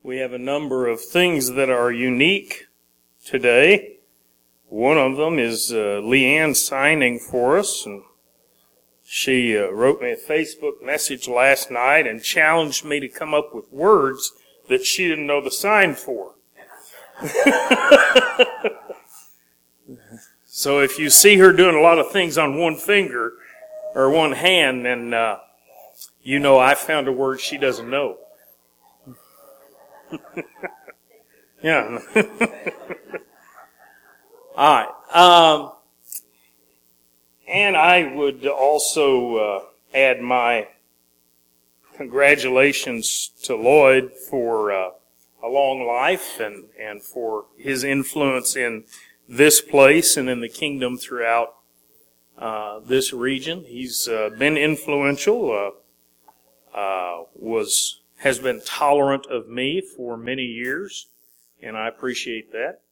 We have a number of things that are unique today. One of them is Leanne signing for us, and she wrote me a Facebook message last night and challenged me to come up with words that she didn't know the sign for. So if you see her doing a lot of things on one finger or one hand, then you know I found a word she doesn't know. Yeah. All right. And I would also add my congratulations to Lloyd for a long life and for his influence in this place and in the kingdom throughout this region. He's been influential, has been tolerant of me for many years, and I appreciate that.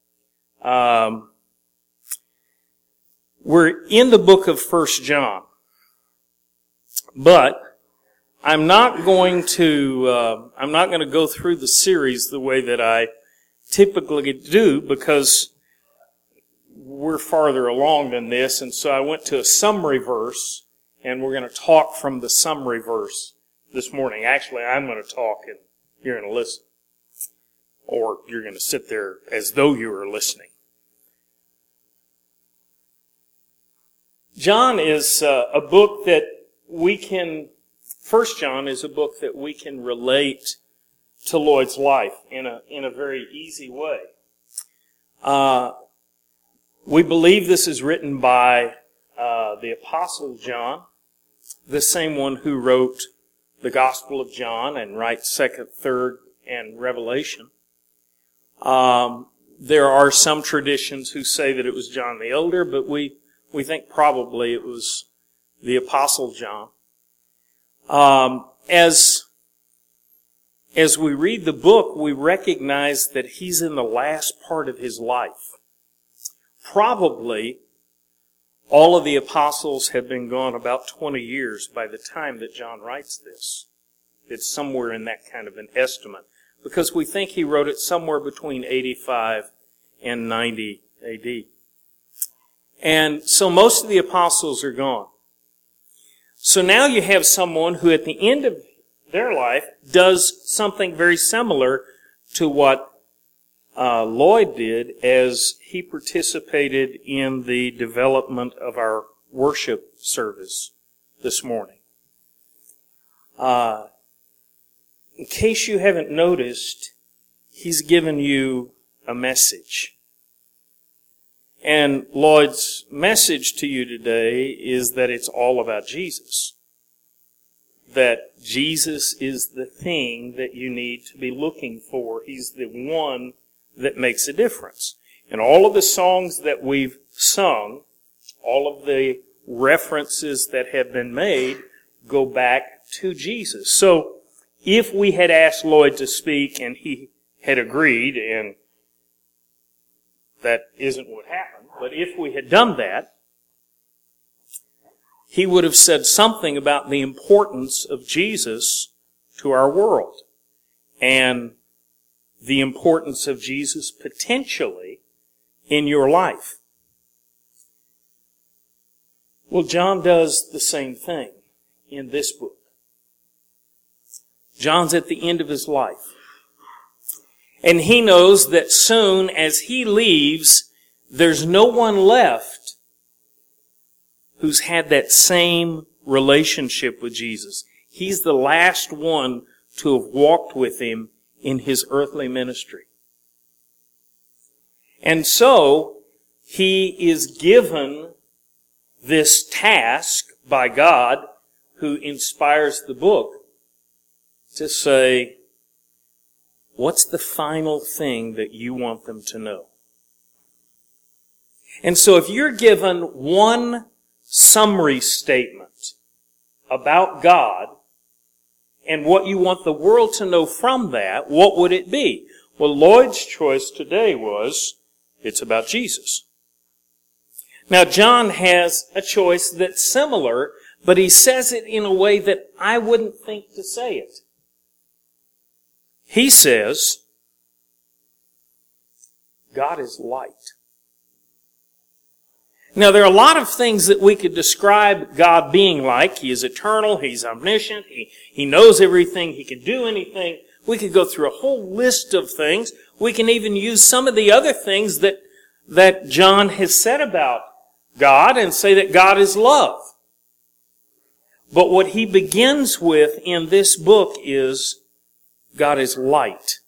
We're in the book of 1 John, but I'm not going to go through the series the way that I typically do, because we're farther along than this, and so I went to a summary verse, and we're going to talk from the summary verse this morning. Actually, I'm going to talk and you're going to listen. Or you're going to sit there as though you were listening. John is a book that we can, 1 John is a book that we can relate to Lloyd's life in a very easy way. We believe this is written by the Apostle John, the same one who wrote the Gospel of John and writes 2nd, 3rd, and Revelation. There are some traditions who say that it was John the Elder, but we think probably it was the Apostle John. As we read the book, we recognize that he's in the last part of his life. Probably all of the apostles have been gone about 20 years by the time that John writes this. It's somewhere in that kind of an estimate, because we think he wrote it somewhere between 85 and 90 A.D. And so most of the apostles are gone. So now you have someone who at the end of their life does something very similar to what Lloyd did as he participated in the development of our worship service this morning. In case you haven't noticed, he's given you a message. And Lloyd's message to you today is that it's all about Jesus. That Jesus is the thing that you need to be looking for. He's the one that makes a difference. And all of the songs that we've sung, all of the references that have been made, go back to Jesus. So, if we had asked Lloyd to speak and he had agreed, and that isn't what happened, but if we had done that, he would have said something about the importance of Jesus to our world and the importance of Jesus potentially in your life. Well, John does the same thing in this book. John's at the end of his life. And he knows that soon as he leaves, there's no one left who's had that same relationship with Jesus. He's the last one to have walked with him in his earthly ministry. And so, he is given this task by God, who inspires the book, to say, what's the final thing that you want them to know? And so if you're given one summary statement about God and what you want the world to know from that, what would it be? Well, Lloyd's choice today was, it's about Jesus. Now, John has a choice that's similar, but he says it in a way that I wouldn't think to say it. He says, God is light. Now, there are a lot of things that we could describe God being like. He is eternal. He's omniscient. He knows everything. He can do anything. We could go through a whole list of things. We can even use some of the other things that John has said about God and say that God is love. But what he begins with in this book is God is light.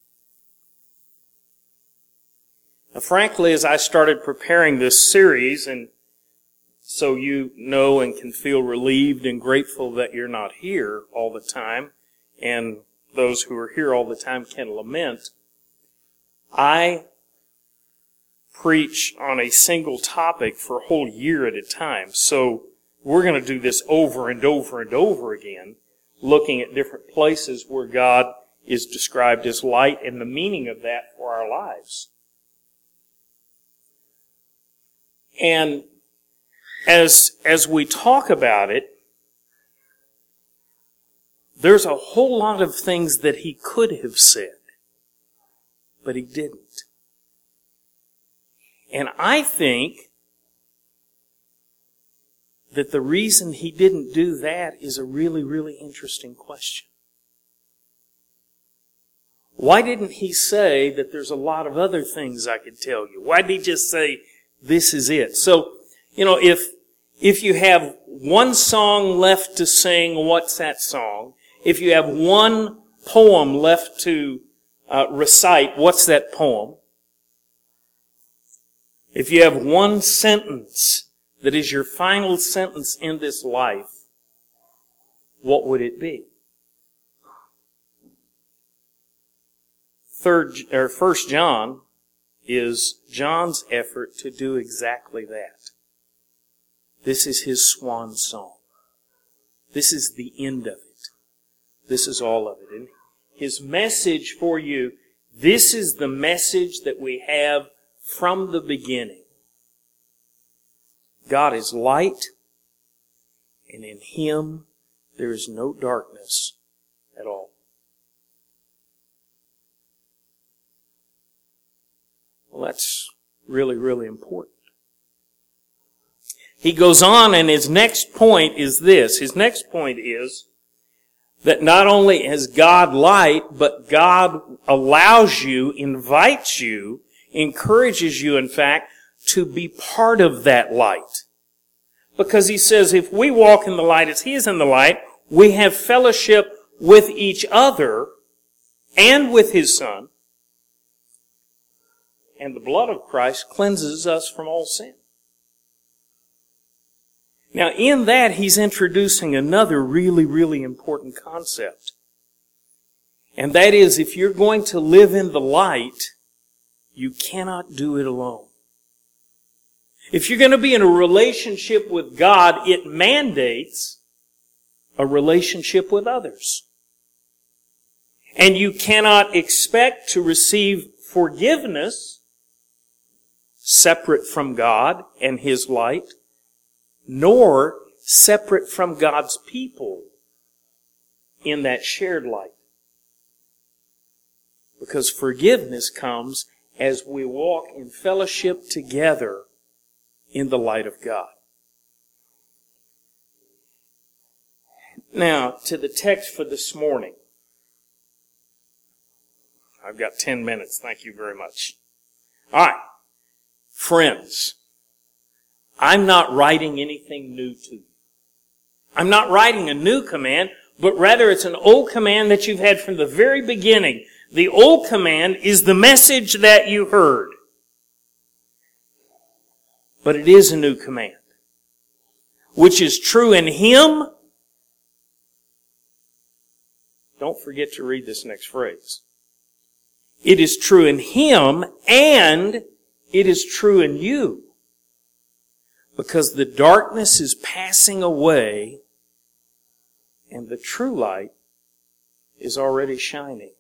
Now, frankly, as I started preparing this series, and so you know and can feel relieved and grateful that you're not here all the time, and those who are here all the time can lament, I preach on a single topic for a whole year at a time. So we're going to do this over and over and over again, looking at different places where God is described as light and the meaning of that for our lives. And as we talk about it, there's a whole lot of things that he could have said, but he didn't. And I think that the reason he didn't do that is a really, really interesting question. Why didn't he say that there's a lot of other things I could tell you? Why did he just say, this is it? So, if you have one song left to sing, what's that song? If you have one poem left to recite, what's that poem? If you have one sentence that is your final sentence in this life, what would it be? 1 John is John's effort to do exactly that. This is his swan song. This is the end of it. This is all of it. And his message for you, this is the message that we have from the beginning. God is light, and in Him there is no darkness at all. Well, that's really, really important. He goes on, and his next point is this. His next point is that not only is God light, but God allows you, invites you, encourages you, in fact, to be part of that light. Because he says, if we walk in the light as He is in the light, we have fellowship with each other and with His Son. And the blood of Christ cleanses us from all sin. Now, in that, he's introducing another really, really important concept. And that is, if you're going to live in the light, you cannot do it alone. If you're going to be in a relationship with God, it mandates a relationship with others. And you cannot expect to receive forgiveness separate from God and His light, nor separate from God's people in that shared light. Because forgiveness comes as we walk in fellowship together in the light of God. Now, to the text for this morning. I've got 10 minutes. Thank you very much. All right. Friends, I'm not writing anything new to you. I'm not writing a new command, but rather it's an old command that you've had from the very beginning. The old command is the message that you heard. But it is a new command, which is true in Him. Don't forget to read this next phrase. It is true in Him, and it is true in you. Because the darkness is passing away, and the true light is already shining.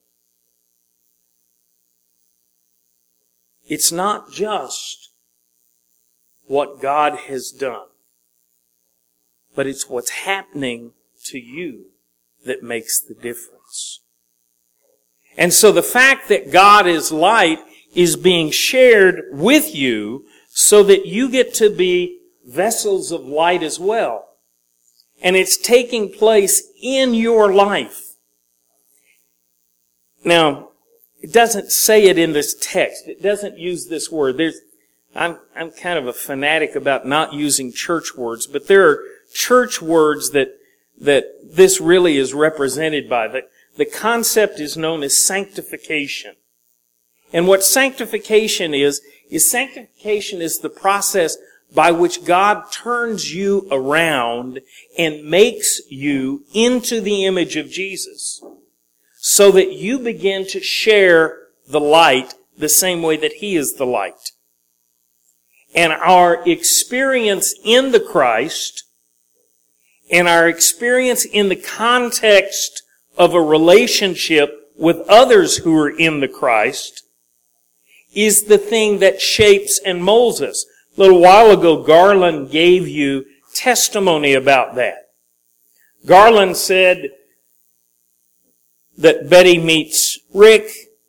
It's not just what God has done, but it's what's happening to you that makes the difference. And so the fact that God is light is being shared with you so that you get to be vessels of light as well. And it's taking place in your life. Now, it doesn't say it in this text. It doesn't use this word. I'm kind of a fanatic about not using church words, but there are church words that this really is represented by. The concept is known as sanctification. And what sanctification is sanctification is the process by which God turns you around and makes you into the image of Jesus, so that you begin to share the light the same way that He is the light. And our experience in the Christ, and our experience in the context of a relationship with others who are in the Christ, is the thing that shapes and molds us. A little while ago, Garland gave you testimony about that. Garland said that Betty meets Rick,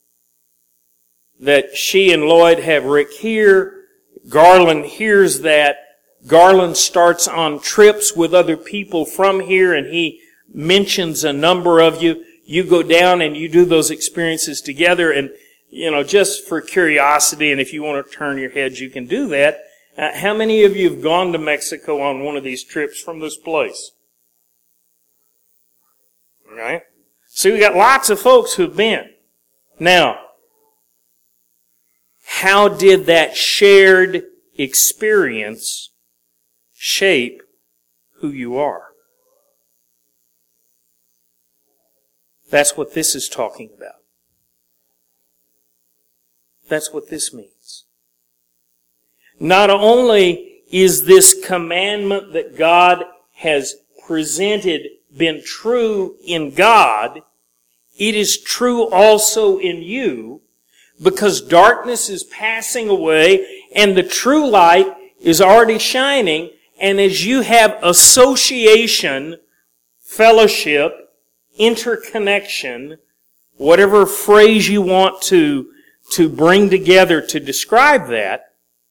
that she and Lloyd have Rick here. Garland hears that. Garland starts on trips with other people from here, and he mentions a number of you. You go down and you do those experiences together, and just for curiosity, and if you want to turn your heads, you can do that. How many of you have gone to Mexico on one of these trips from this place? All right. So we got lots of folks who've been. Now, how did that shared experience shape who you are? That's what this is talking about. That's what this means. Not only is this commandment that God has presented been true in God, it is true also in you, because darkness is passing away and the true light is already shining. And as you have association, fellowship, interconnection, whatever phrase you want to bring together to describe that,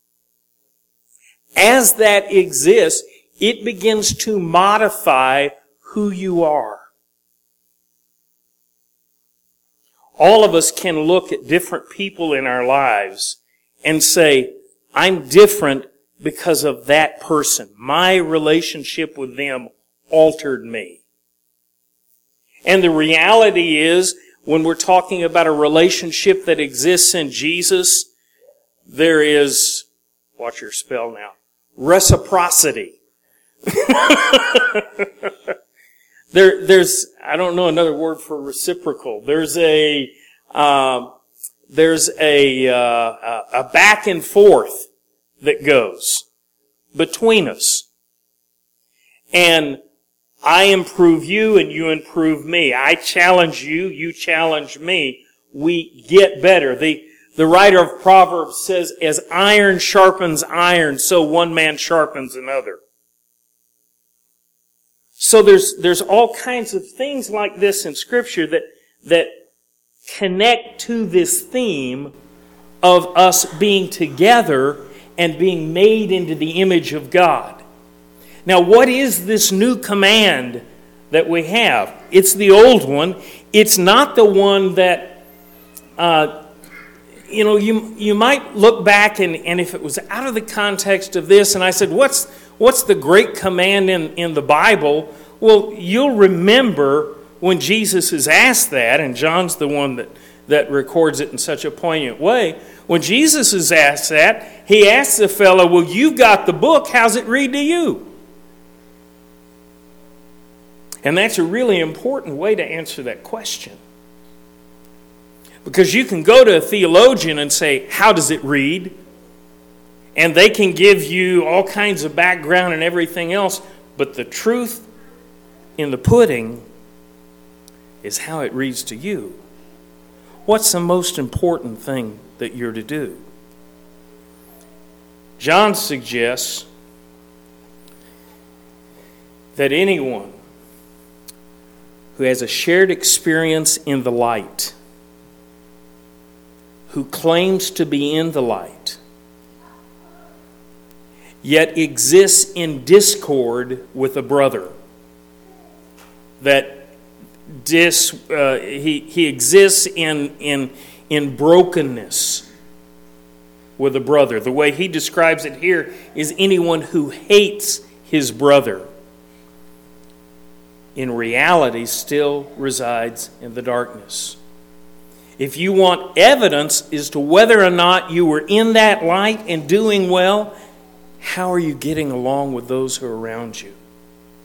as that exists, it begins to modify who you are. All of us can look at different people in our lives and say, I'm different because of that person. My relationship with them altered me. And the reality is, when we're talking about a relationship that exists in Jesus, there is, watch your spell now, reciprocity. There's, I don't know another word for reciprocal. There's a back and forth that goes between us. And I improve you and you improve me. I challenge you, you challenge me. We get better. The writer of Proverbs says, as iron sharpens iron, so one man sharpens another. So there's all kinds of things like this in Scripture that connect to this theme of us being together and being made into the image of God. Now, what is this new command that we have? It's the old one. It's not the one that, you might look back and if it was out of the context of this, and I said, what's the great command in the Bible? Well, you'll remember when Jesus is asked that, and John's the one that records it in such a poignant way. When Jesus is asked that, he asks the fellow, well, you've got the book, how's it read to you? And that's a really important way to answer that question. Because you can go to a theologian and say, how does it read? And they can give you all kinds of background and everything else, but the truth in the pudding is how it reads to you. What's the most important thing that you're to do? John suggests that anyone who has a shared experience in the light who claims to be in the light, yet exists in discord with a brother. That he exists in brokenness with a brother. The way he describes it here is anyone who hates his brother, in reality still resides in the darkness. If you want evidence as to whether or not you were in that light and doing well, how are you getting along with those who are around you?